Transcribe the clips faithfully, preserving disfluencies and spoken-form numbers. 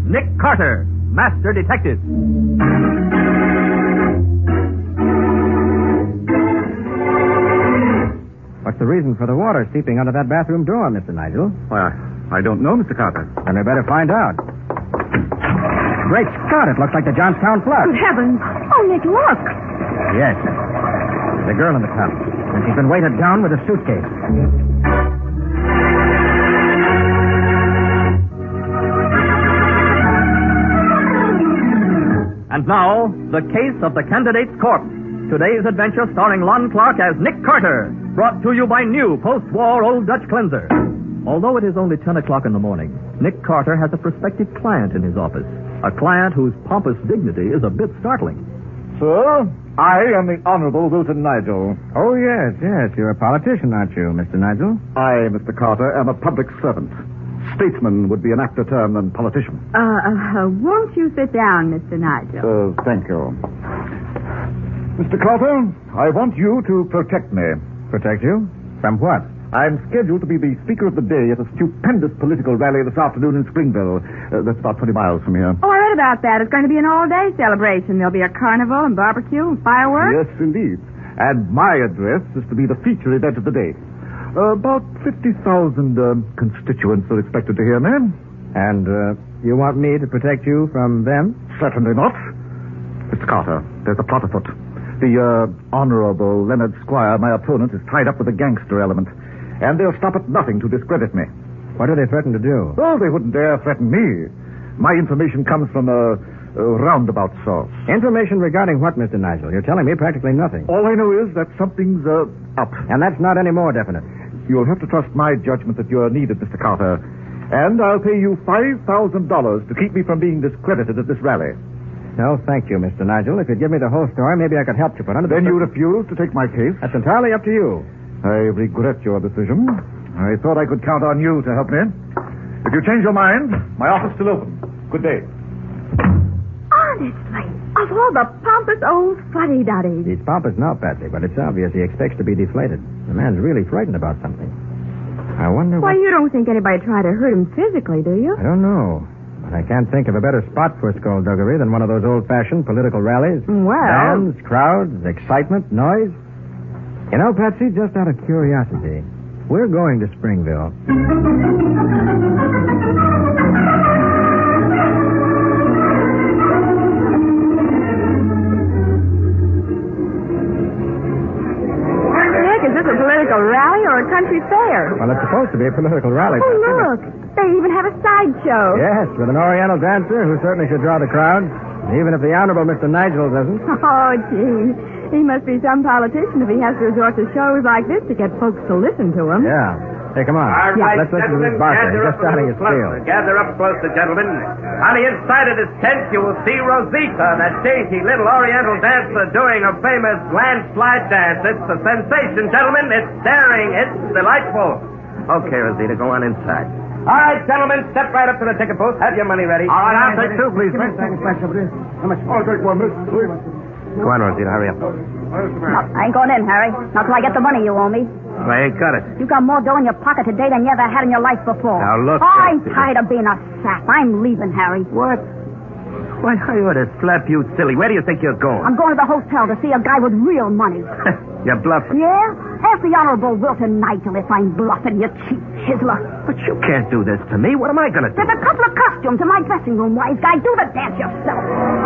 Nick Carter, Master Detective. What's the reason for the water seeping under that bathroom door, Mister Nigel? Why, I don't know, Mister Carter. Then we better find out. Great Scott, it looks like the Johnstown flood. Good heavens. Oh, Nick, look. Yes. There's a girl in the tub, and she's been weighted down with a suitcase. And now, the case of the candidate's corpse. Today's adventure starring Lon Clark as Nick Carter. Brought to you by new post-war Old Dutch cleanser. Although it is only ten o'clock in the morning, Nick Carter has a prospective client in his office. A client whose pompous dignity is a bit startling. Sir, I am the Honorable Wilton Nigel. Oh, yes, yes. You're a politician, aren't you, Mister Nigel? I, Mister Carter, am a public servant. Statesman would be an apter term than politician. Uh, uh, won't you sit down, Mister Nigel? Uh, thank you. Mister Carter, I want you to protect me. Protect you? From what? I'm scheduled to be the speaker of the day at a stupendous political rally this afternoon in Springville. Uh, that's about twenty miles from here. Oh, I read about that. It's going to be an all-day celebration. There'll be a carnival and barbecue and fireworks. Yes, indeed. And my address is to be the feature event of the day. Uh, about fifty thousand uh, constituents are expected to hear me. And uh, you want me to protect you from them? Certainly not. Mister Carter, there's a plot afoot. The uh, Honorable Leonard Squire, my opponent, is tied up with a gangster element. And they'll stop at nothing to discredit me. What do they threaten to do? Oh, they wouldn't dare threaten me. My information comes from a, a roundabout source. Information regarding what, Mister Nigel? You're telling me practically nothing. All I know is that something's uh, up. And that's not any more definite. You'll have to trust my judgment that you're needed, Mister Carter. And I'll pay you five thousand dollars to keep me from being discredited at this rally. No, thank you, Mister Nigel. If you'd give me the whole story, maybe I could help you. But under Then the... you refuse to take my case? That's entirely up to you. I regret your decision. I thought I could count on you to help me. If you change your mind, my office is still open. Good day. Honestly, of all the pompous old fuddy-duddies. He's pompous now, Patsy, but it's obvious he expects to be deflated. The man's really frightened about something. I wonder Why, what... you don't think anybody tried to hurt him physically, do you? I don't know. But I can't think of a better spot for skullduggery than one of those old-fashioned political rallies. Well... Bands, crowds, excitement, noise. You know, Patsy, just out of curiosity, we're going to Springville. Nick, is this a political rally or a country fair? Well, it's supposed to be a political rally. Oh, Patsy, but- look. They even have a sideshow. Yes, with an Oriental dancer who certainly should draw the crowd, even if the Honorable Mister Nigel doesn't. Oh, gee. He must be some politician if he has to resort to shows like this to get folks to listen to him. Yeah. Hey, come on. All right, Let's listen to this gentlemen, barker. gather He's up just a starting little his spiel. closer. Gather up closer, gentlemen. On the inside of this tent, you will see Rosita, that dainty little Oriental dancer doing a famous landslide dance. It's a sensation, gentlemen. It's daring. It's delightful. Okay, Rosita, go on inside. All right, gentlemen, step right up to the ticket booth. Have your money ready. All right, I'll take two, please. How much? I'll take one, miss. Come on, Rosita, hurry up. No, I ain't going in, Harry. Not till I get the money you owe me. I ain't got it. You got more dough in your pocket today than you ever had in your life before. Now, look, Oh, I'm Rosita. tired of being a sap. I'm leaving, Harry. What? Why, I ought to slap you silly. Where do you think you're going? I'm going to the hotel to see a guy with real money. You're bluffing. Yeah? Ask the Honorable Wilton Nigel if I'm bluffing, you cheap chiseler. But you can't do this to me. What am I going to do? There's a couple of costumes in my dressing room, wise guy. Do the dance yourself.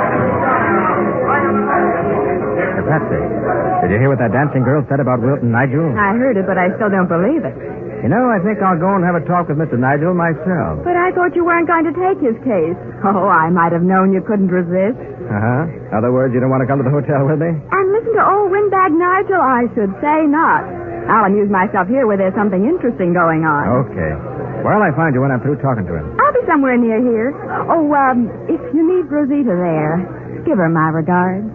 Hey, Patsy, did you hear what that dancing girl said about Wilton Nigel? I heard it, but I still don't believe it. You know, I think I'll go and have a talk with Mister Nigel myself. But I thought you weren't going to take his case. Oh, I might have known you couldn't resist. Uh-huh. In other words, you don't want to come to the hotel with me? And listen to old Windbag Nigel? I should say not. I'll amuse myself here where there's something interesting going on. Okay. Where'll I find you when I'm through talking to him? I'll be somewhere near here. Oh, um, if you meet Rosita there, give her my regards.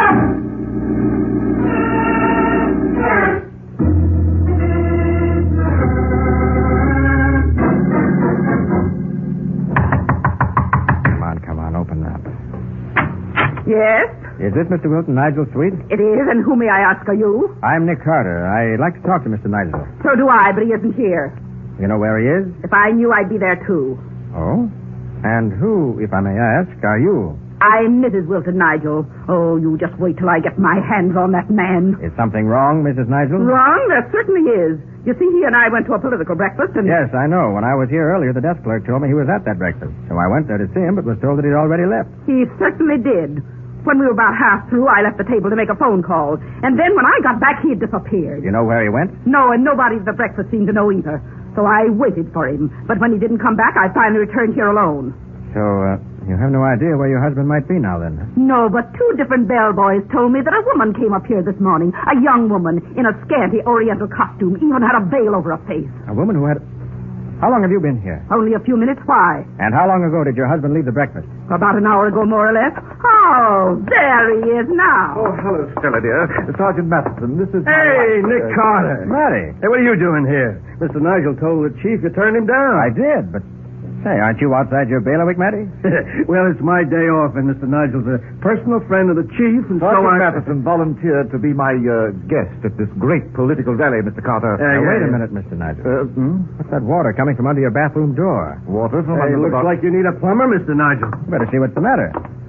Come on, come on, open up. Yes, Is this Mister Wilton Nigel's suite? it is, and who may I ask are you? I'm Nick Carter. I'd like to talk to Mister Nigel. So do I, but he isn't here. You know where he is? If I knew, I'd be there, too. Oh? And who, if I may ask, are you? I'm Missus Wilton, Nigel. Oh, you just wait till I get my hands on that man. Is something wrong, Missus Nigel? Wrong? There certainly is. You see, he and I went to a political breakfast and... Yes, I know. When I was here earlier, the desk clerk told me he was at that breakfast. So I went there to see him, but was told that he'd already left. He certainly did. When we were about half through, I left the table to make a phone call. And then when I got back, he had disappeared. You know where he went? No, and nobody at the breakfast seemed to know either. So I waited for him. But when he didn't come back, I finally returned here alone. So, uh, you have no idea where your husband might be now, then? No, but two different bellboys told me that a woman came up here this morning. A young woman in a scanty oriental costume, even had a veil over her face. A woman who had... How long have you been here? Only a few minutes. Why? And how long ago did your husband leave the breakfast? About an hour ago, more or less. Oh, there he is now. Oh, hello, Stella, dear. Sergeant Matheson, this is... Hey, my... Nick uh, Carter. Matty. Hey, what are you doing here? Mister Nigel told the chief you turned him down. I did, but... Say, aren't you outside your bailiwick, Matty? Well, it's my day off, and Mister Nigel's a personal friend of the chief, and Sergeant so I... Matheson volunteered to be my uh, guest at this great political rally, Mister Carter. Uh, Now, yeah, wait a yeah. minute, Mister Nigel. Uh, hmm? What's that water coming from under your bathroom door? Water from Hey, under looks the box. like you need a plumber, Mister Nigel. Better see what's the matter.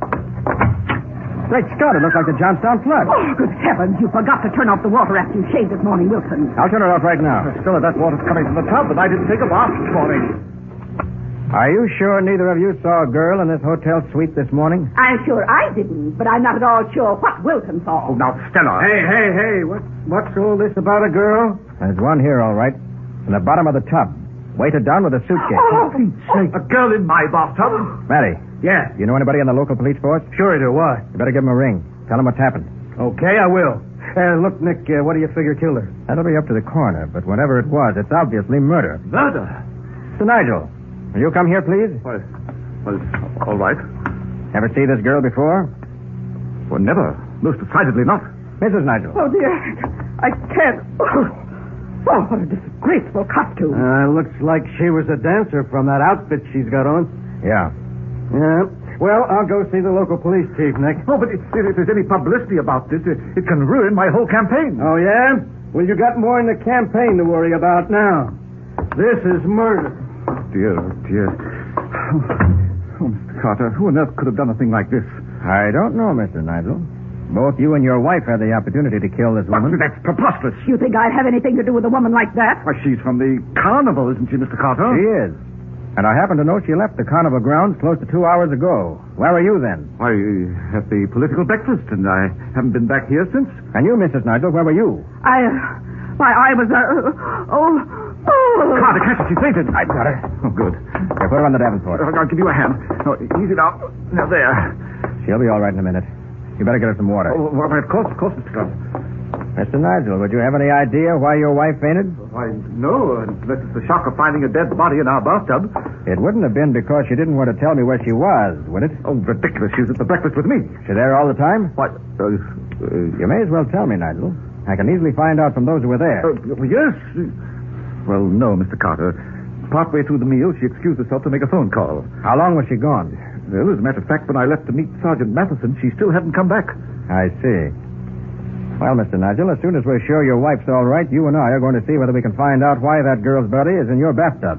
Great Scott, it looks like the Johnstown flood. Oh, good heavens, you forgot to turn off the water after you shaved this morning, Wilson. I'll turn it off right now. Stella, that water's coming from the tub, and I didn't take a bath this morning. Are you sure neither of you saw a girl in this hotel suite this morning? I'm sure I didn't, but I'm not at all sure what Wilson saw. Oh, now, Stella. Hey, hey, hey, what, what's all this about a girl? There's one here, all right. In the bottom of the tub. Weighted down with a suitcase. Oh, A girl in my bathtub? Matty, Yeah, you know anybody in the local police force? sure I do. Why? You better give him a ring. Tell him what's happened. Okay, I will. Uh, look, Nick, uh, what do you figure killed her? That'll be up to the coroner, but whatever it was, it's obviously murder. Murder? Mister Nigel, will you come here, please? Why, well, all right. Ever see this girl before? Well, never. Most decidedly not. Missus Nigel. oh, dear. I can't. Oh, oh what a disgraceful costume. Uh, looks like she was a dancer from that outfit she's got on. Yeah. Yeah. Well, I'll go see the local police chief, Nick. Oh, but if, if there's any publicity about this, it, it can ruin my whole campaign. Oh, yeah? Well, you got more in the campaign to worry about now. This is murder. Dear, oh, dear. Oh, Mister Carter, who on earth could have done a thing like this? I don't know, Mister Nigel. Both you and your wife had the opportunity to kill this woman. That's preposterous. You think I'd have anything to do with a woman like that? Why, she's from the carnival, isn't she, Mister Carter? She is. And I happen to know she left the carnival grounds close to two hours ago. Where were you then? Why, at the political breakfast, and I haven't been back here since. And you, Missus Nigel, where were you? I. Uh, why, I was. Uh, oh. Oh. Carter, catch her. She fainted. I've got her. Oh, good. Here, put her on the Davenport. Uh, I'll give you a hand. Oh, easy now. Now, there. She'll be all right in a minute. You better get her some water. Oh, well, of course, of course, Mister Carter. Mister Nigel, would you have any idea why your wife fainted? Why, no, unless it's the shock of finding a dead body in our bathtub. It wouldn't have been because she didn't want to tell me where she was, would it? Oh, ridiculous. She was at the breakfast with me. She there all the time? Why, uh, uh, You may as well tell me, Nigel. I can easily find out from those who were there. uh, yes. Well, no, Mister Carter. Partway through the meal, she excused herself to make a phone call. How long was she gone? Well, as a matter of fact, when I left to meet Sergeant Matheson, she still hadn't come back. I see. Well, Mister Nigel, as soon as we're sure your wife's all right, you and I are going to see whether we can find out why that girl's body is in your bathtub.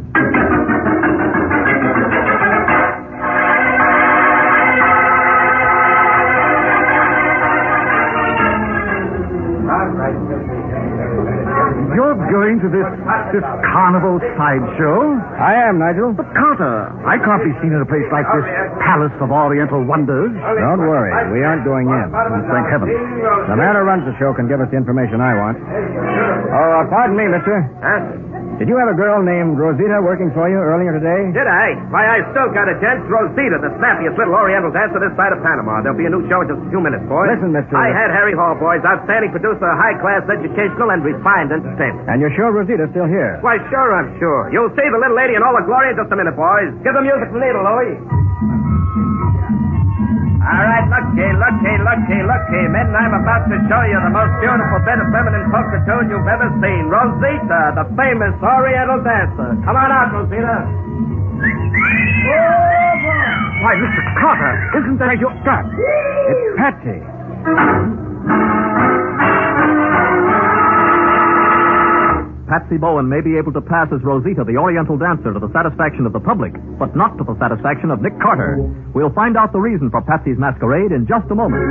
You're going to this this carnival sideshow? I am, Nigel. But, Carter, I can't be seen in a place like this Palace of Oriental Wonders. Don't worry. We aren't going in. Thank heaven. The man who runs the show can give us the information I want. Oh, uh, pardon me, mister. Huh? Did you have a girl named Rosita working for you earlier today? Did I? Why, I still got a chance. Rosita, the snappiest little Oriental dancer this side of Panama. There'll be a new show in just a few minutes, boys. Listen, mister. I had Harry Hall, boys. Outstanding producer, high-class, educational, and refined entertainment. And you're sure Rosita's still here? Why, sure, I'm sure. You'll see the little lady in all her glory in just a minute, boys. Give the music the needle, Louie. All right, looky, looky, looky, looky, men. I'm about to show you the most beautiful bit of feminine polka tune you've ever seen. Rosita, the famous Oriental dancer. Come on out, Rosita. Why, Mister Carter, isn't that your... God, It's Patsy. Patsy Bowen may be able to pass as Rosita, the Oriental dancer, to the satisfaction of the public, but not to the satisfaction of Nick Carter. We'll find out the reason for Patsy's masquerade in just a moment.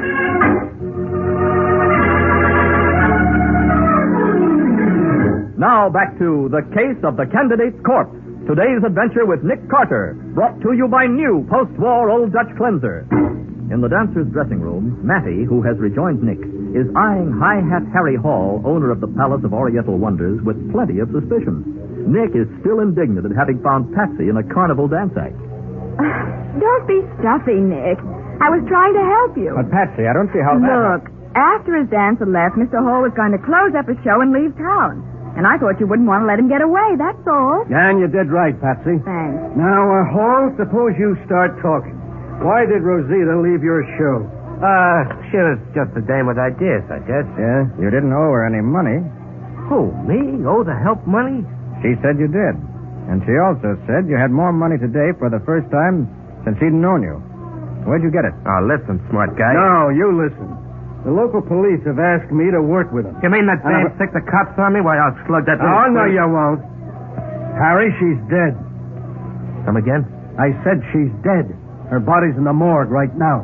Now back to The Case of the Candidate's Corpse. Today's adventure with Nick Carter, brought to you by new post-war Old Dutch Cleanser. In the dancer's dressing room, Mattie, who has rejoined Nick, is eyeing High Hat Harry Hall, owner of the Palace of Oriental Wonders, with plenty of suspicion. Nick is still indignant at having found Patsy in a carnival dance act. Don't be stuffy, Nick. I was trying to help you. But, Patsy, I don't see how that... Look, after his dance had left, Mister Hall was going to close up his show and leave town. And I thought you wouldn't want to let him get away, that's all. And you did right, Patsy. Thanks. Now, uh, Hall, suppose you start talking. Why did Rosita leave your show? Uh, she was just a dame with ideas, I guess. Yeah? You didn't owe her any money. Who, me? Oh, the help money? She said you did. And she also said you had more money today for the first time since she'd known you. Where'd you get it? Oh, listen, smart guy. No, you listen. The local police have asked me to work with them. You mean that dame stick the cops on me? Why, I'll slug that... Oh, no, you won't. Harry, she's dead. Come again? I said she's dead. Her body's in the morgue right now.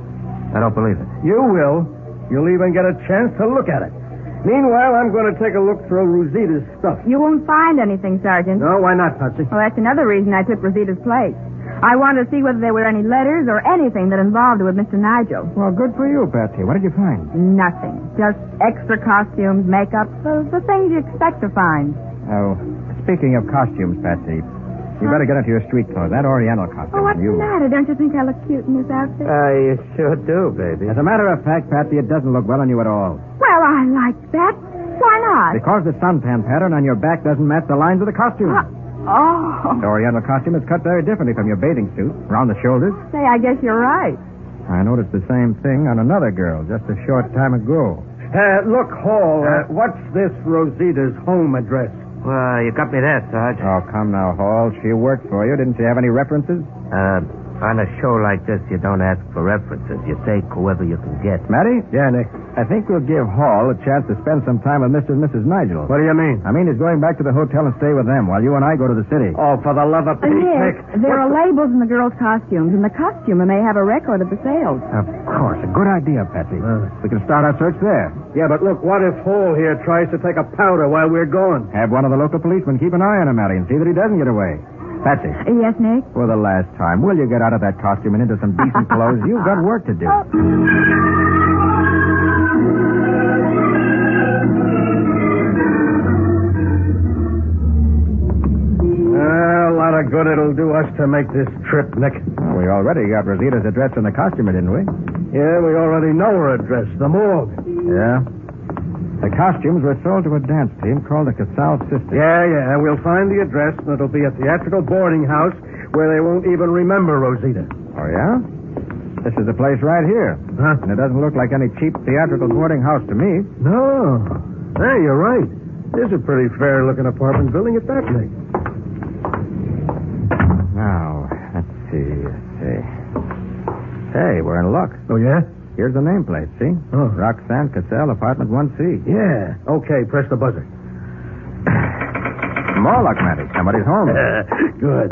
I don't believe it. You will. You'll even get a chance to look at it. Meanwhile, I'm going to take a look through Rosita's stuff. You won't find anything, Sergeant. No, why not, Patsy? Well, that's another reason I took Rosita's place. I wanted to see whether there were any letters or anything that involved her with Mister Nigel. Well, good for you, Patsy. What did you find? Nothing. Just extra costumes, makeup, the, the things you expect to find. Oh, speaking of costumes, Patsy, you better get into your street clothes. That Oriental costume. Oh, what's you... the matter? Don't you think I look cute in this outfit? Uh, you sure do, baby. As a matter of fact, Patsy, it doesn't look well on you at all. Well, I like that. Why not? Because the suntan pattern on your back doesn't match the lines of the costume. Uh, oh. The Oriental costume is cut very differently from your bathing suit, around the shoulders. Say, I guess you're right. I noticed the same thing on another girl just a short time ago. Uh, look, Hall, uh, what's this Rosita's home address? Well, you got me there, Sarge. Oh, come now, Hall. She worked for you. Didn't she have any references? Uh, on a show like this, you don't ask for references. You take whoever you can get. Matty? Yeah, Nick. I think we'll give Hall a chance to spend some time with Mister and Missus Nigel. What do you mean? I mean, he's going back to the hotel and stay with them while you and I go to the city. Oh, for the love of Uh, Pete, Nick, Nick. there What's are the- labels in the girls' costumes, and the costumer may have a record of the sales. Of course. A good idea, Patsy. Uh. We can start our search there. Yeah, but look, what if Hall here tries to take a powder while we're going? Have one of the local policemen keep an eye on him, Matty, and see that he doesn't get away. Patsy, Uh, yes, Nick? for the last time, will you get out of that costume and into some decent clothes? You've got work to do. Oh. Uh, a lot of good it'll do us to make this trip, Nick. Well, we already got Rosita's address in the costumer, didn't we? Yeah, we already know her address, the morgue. Yeah. The costumes were sold to a dance team called the Casal Sisters. Yeah, yeah, we'll find the address, and it'll be a theatrical boarding house where they won't even remember Rosita. Oh, yeah? This is the place right here. Huh? And it doesn't look like any cheap theatrical boarding house to me. No. Hey, you're right. This is a pretty fair-looking apartment building at that, Nick. Now, let's see, let's see. Hey, we're in luck. Oh, yeah? Here's the nameplate, see? Oh. Roxanne Cassell, apartment one C. Yeah. Okay, press the buzzer. More luck, Matty. Somebody's home. Good.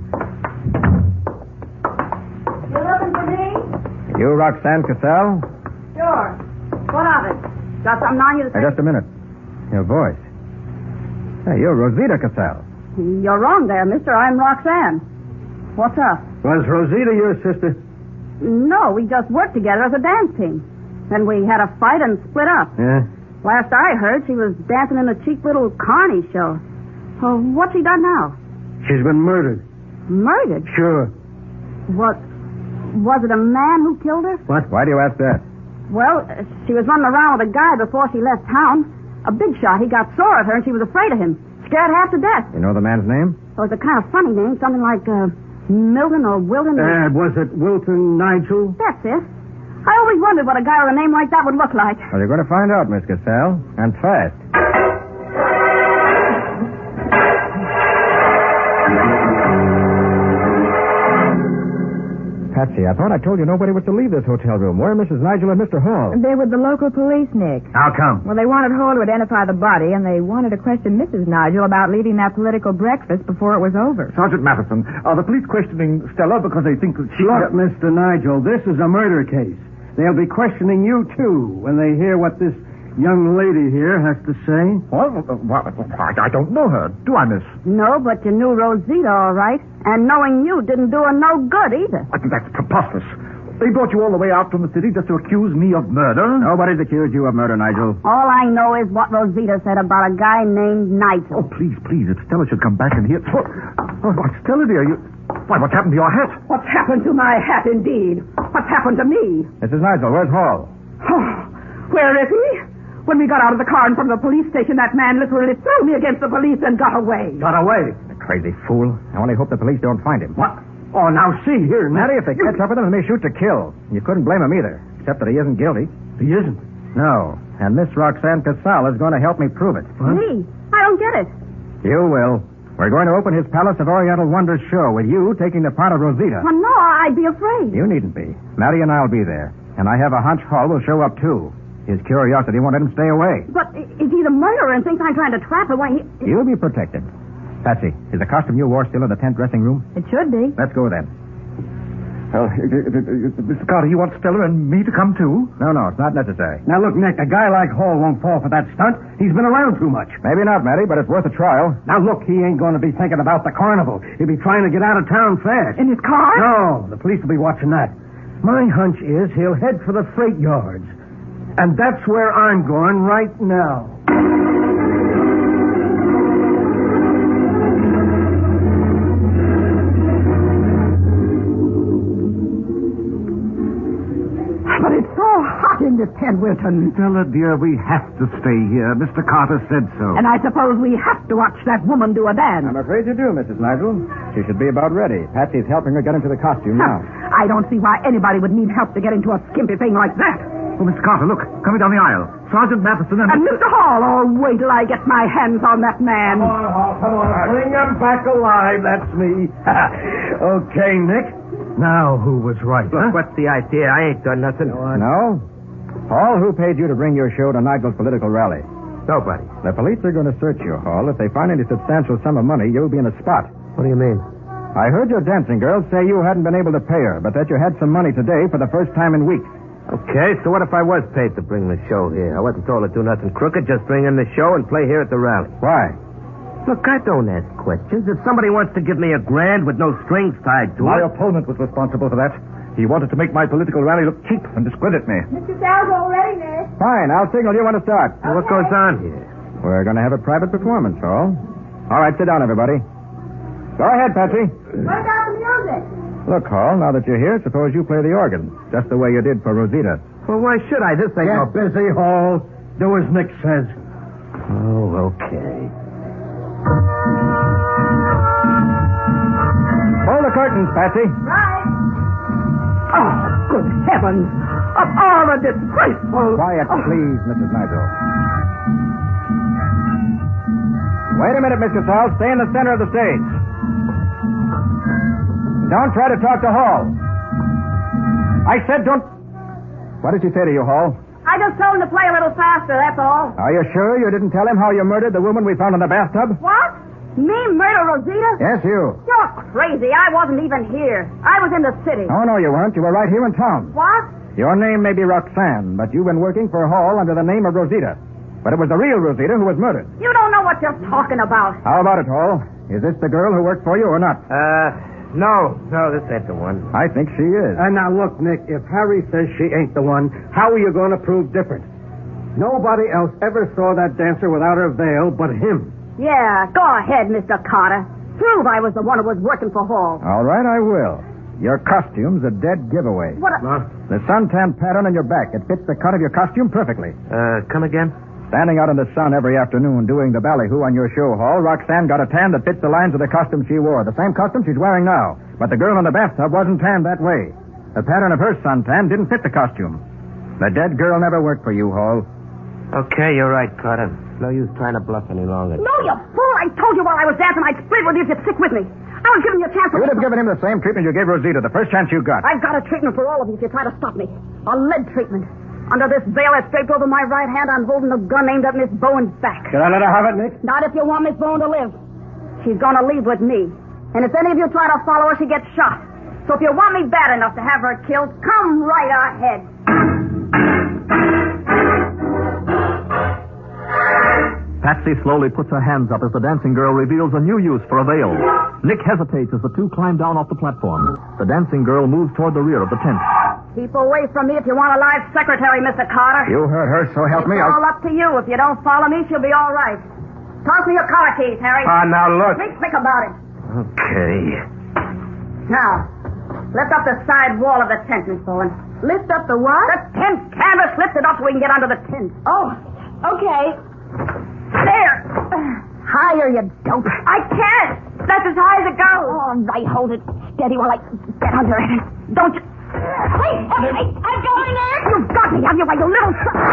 You looking for me? You Roxanne Cassell? Sure. What of it? Got something on you to Hey, just a minute. Your voice. Hey, you're Rosita Cassell. You're wrong there, mister. I'm Roxanne. What's up? Was Rosita your sister? No, we just worked together as a dance team. Then we had a fight and split up. Yeah. Last I heard, she was dancing in a cheap little carny show. Well, what's she done now? She's been murdered. Murdered? Sure. What? Was it a man who killed her? What? Why do you ask that? Well, uh, she was running around with a guy before she left town. A big shot. He got sore at her, and she was afraid of him. Scared half to death. You know the man's name? It was a kind of funny name, something like uh, Milton or Wilton. or- Uh, was it Wilton Nigel? That's it. I always wondered what a guy with a name like that would look like. Well, you're going to find out, Miss Cassell. And fast. Patsy, I thought I told you nobody was to leave this hotel room. Where are Missus Nigel and Mister Hall? They're with the local police, Nick. How come? Well, they wanted Hall to identify the body, and they wanted to question Missus Nigel about leaving that political breakfast before it was over. Sergeant Matheson, are the police questioning Stella because they think that she... Look, Mister Nigel, this is a murder case. They'll be questioning you, too, when they hear what this young lady here has to say. Well, I don't know her. Do I, miss? No, but you knew Rosita all right. And knowing you didn't do her no good either. I think that's preposterous. They brought you all the way out from the city just to accuse me of murder? Nobody's accused you of murder, Nigel. All I know is what Rosita said about a guy named Nigel. Oh, please, please, if Stella should come back and hear... Oh, oh Stella, dear, you... Why, what's happened to your hat? What's happened to my hat, indeed? What's happened to me? Missus Nigel, where's Hall? Oh, where is he? When we got out of the car and from the police station, that man literally threw me against the police and got away. Got away? The crazy fool. I only hope the police don't find him. What? Oh, now see here, Matty, if they catch up with him, they may shoot to kill. You couldn't blame him either, except that he isn't guilty. He isn't? No. And Miss Roxanne Casal is going to help me prove it. What? Me? I don't get it. You will. We're going to open his Palace of Oriental Wonders show with you taking the part of Rosita. Well, no, I'd be afraid. You needn't be. Matty and I'll be there. And I have a hunch Hall will show up, too. His curiosity won't let him stay away. But is he the murderer and thinks I'm trying to trap him? Why, he... You'll be protected. Patsy, is the costume you wore still in the tent dressing room? It should be. Let's go then. Uh, Mister Carter, you want Stella and me to come, too? No, no, it's not necessary. Now, look, Nick, a guy like Hall won't fall for that stunt. He's been around too much. Maybe not, Matty, but it's worth a trial. Now, look, he ain't going to be thinking about the carnival. He'll be trying to get out of town fast. In his car? No, the police will be watching that. My hunch is he'll head for the freight yards. And that's where I'm going right now. But it's so hot in this tent, Wilton. Stella, dear, we have to stay here. Mister Carter said so. And I suppose we have to watch that woman do a dance. I'm afraid you do, Missus Nigel. She should be about ready. Patsy's helping her get into the costume now. I don't see why anybody would need help to get into a skimpy thing like that. Oh, Mister Carter, look, coming down the aisle. Sergeant Matheson and... And Mister Hall, oh, wait till I get my hands on that man. Come on, Hall, come on. Bring him back alive. That's me. Okay, Nick. Now who was right? Look, huh? what's the idea? I ain't done nothing. No? Hall, who paid you to bring your show to Nigel's political rally? Nobody. The police are going to search you, Hall. If they find any substantial sum of money, you'll be in a spot. What do you mean? I heard your dancing girl say you hadn't been able to pay her, but that you had some money today for the first time in weeks. Okay, so what if I was paid to bring the show here? I wasn't told to do nothing crooked, just bring in the show and play here at the rally. Why? Look, I don't ask questions. If somebody wants to give me a grand with no strings tied to My it... opponent was responsible for that. He wanted to make my political rally look cheap and discredit me. Mister Sal's all ready, Nick. Fine, I'll signal you when to start. Well, what goes on here? We're going to have a private performance, Hall. All right, sit down, everybody. Go ahead, Patsy. What about the music? Look, Hall, now that you're here, suppose you play the organ, just the way you did for Rosita. Well, why should I? This ain't no... Get busy, Hall. Do as Nick says. Oh, okay. Pull the curtains, Patsy. Right. Oh, good heavens. Of all the disgraceful... Quiet, please, Missus Nigel. Wait a minute, Mister Sal. Stay in the center of the stage. Don't try to talk to Hall. I said don't... What did she say to you, Hall? I just told him to play a little faster, that's all. Are you sure you didn't tell him how you murdered the woman we found in the bathtub? What? Me murder Rosita? Yes, you. You're crazy. I wasn't even here. I was in the city. Oh, no, you weren't. You were right here in town. What? Your name may be Roxanne, but you've been working for Hall under the name of Rosita. But it was the real Rosita who was murdered. You don't know what you're talking about. How about it, Hall? Is this the girl who worked for you or not? Uh, no. No, this ain't the one. I think she is. And now look, Nick, if Harry says she ain't the one, how are you going to prove different? Nobody else ever saw that dancer without her veil but him. Yeah, go ahead, Mister Carter. Prove I was the one who was working for Hall. All right, I will. Your costume's a dead giveaway. What a... Huh? The suntan pattern on your back, it fits the cut of your costume perfectly. Uh, come again? Standing out in the sun every afternoon doing the ballyhoo on your show, Hall, Roxanne got a tan that fits the lines of the costume she wore. The same costume she's wearing now. But the girl in the bathtub wasn't tanned that way. The pattern of her suntan didn't fit the costume. The dead girl never worked for you, Hall. Okay, you're right, Carter. No use trying to bluff any longer. No, you fool. I told you while I was dancing I'd split with you if you'd stick with me. I was giving you a chance to... You'd have given him the same treatment you gave Rosita the first chance you got. I've got a treatment for all of you if you try to stop me. A lead treatment. Under this veil that's draped over my right hand, I'm holding a gun aimed at Miss Bowen's back. Can I let her have it, Nick? Not if you want Miss Bowen to live. She's going to leave with me. And if any of you try to follow her, she gets shot. So if you want me bad enough to have her killed, come right ahead. Patsy slowly puts her hands up as the dancing girl reveals a new use for a veil. Nick hesitates as the two climb down off the platform. The dancing girl moves toward the rear of the tent. Keep away from me if you want a live secretary, Mister Carter. You heard her, so help it's me. It's all I'll... up to you. If you don't follow me, she'll be all right. Toss me your car keys, Harry. Ah, now look. Think, think about it. Okay. Now, lift up the side wall of the tent, Miss Bowen. Lift up the what? The tent canvas. Lift it up so we can get under the tent. Oh, okay. There. Higher, you dope. I can't. That's as high as it goes. All right, hold it steady while I get under it. Don't you... Wait, wait, I'm going there. You've got me, have you, like a little...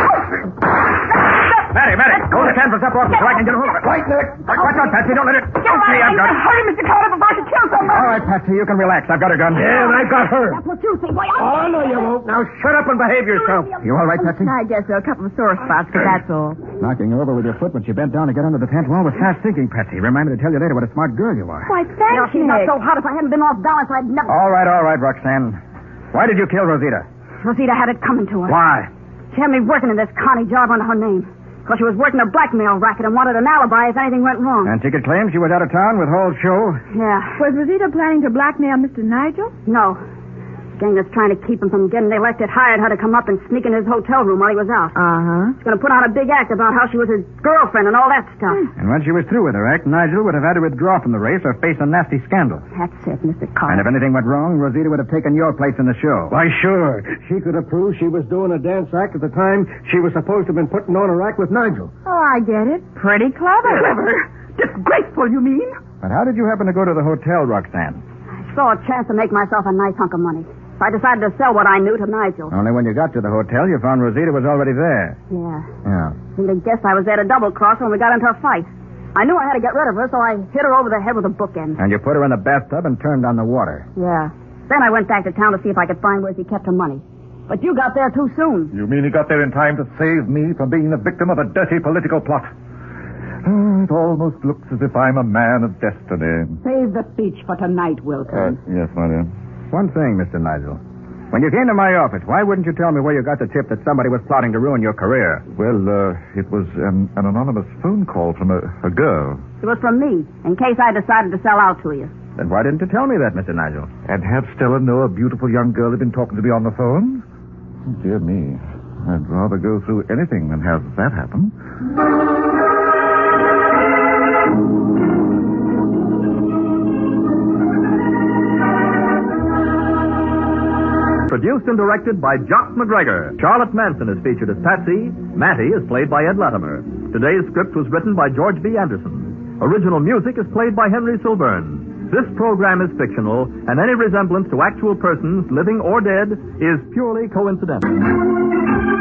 Matty, Matty, hold the canvas up off me so I can get a hold of it. Right, Nick. Watch out, Patsy. Don't let it... Get Don't see, I've got it. Hurry, Mister Carter, before I should kill someone. All right, Patsy, you can relax. I've got a gun. Yeah, and I got her. That's what you think. Why, Oh, no, you won't. Now shut up and behave yourself. You all right, Patsy? I guess so. A couple of sore spots, but that's all. Knocking her over with your foot when she bent down to get under the tent wall was fast thinking, Patsy. Remind me to tell you later what a smart girl you are. Why, You know, thanks, she's not Nick. so hot. If I hadn't been off balance, I'd never... All right, all right, Roxanne. Why did you kill Rosita? Rosita had it coming to her. Why? She had me working in this Connie job under her name. Because she was working a blackmail racket and wanted an alibi if anything went wrong. And she could claim she was out of town with whole show? Yeah. Was Rosita planning to blackmail Mister Nigel? No. The gang that's trying to keep him from getting elected hired her to come up and sneak in his hotel room while he was out. Uh-huh. She's going to put on a big act about how she was his girlfriend and all that stuff. And when she was through with her act, Nigel would have had to withdraw from the race or face a nasty scandal. That's it, Mister And Carter. if anything went wrong, Rosita would have taken your place in the show. Why, sure. She could have proved she was doing a dance act at the time she was supposed to have been putting on a act with Nigel. Oh, I get it. Pretty clever. Clever. Disgraceful, you mean? But how did you happen to go to the hotel, Roxanne? I saw a chance to make myself a nice hunk of money. So I decided to sell what I knew to Nigel. Only when you got to the hotel, you found Rosita was already there. Yeah. Yeah. You'd have guessed I was there to double-cross her when we got into a fight. I knew I had to get rid of her, so I hit her over the head with a bookend. And you put her in the bathtub and turned on the water. Yeah. Then I went back to town to see if I could find where she kept her money. But you got there too soon. You mean he got there in time to save me from being the victim of a dirty political plot? Oh, it almost looks as if I'm a man of destiny. Save the speech for tonight, Wilson. Uh, yes, my dear. One thing, Mister Nigel. When you came to my office, why wouldn't you tell me where you got the tip that somebody was plotting to ruin your career? Well, uh, it was an, an anonymous phone call from a, a girl. It was from me, in case I decided to sell out to you. Then why didn't you tell me that, Mister Nigel? And have Stella know a beautiful young girl had been talking to me on the phone? Oh, dear me. I'd rather go through anything than have that happen. Produced and directed by Jock McGregor. Charlotte Manson is featured as Patsy. Matty is played by Ed Latimer. Today's script was written by George B. Anderson. Original music is played by Henry Silburn. This program is fictional, and any resemblance to actual persons, living or dead, is purely coincidental.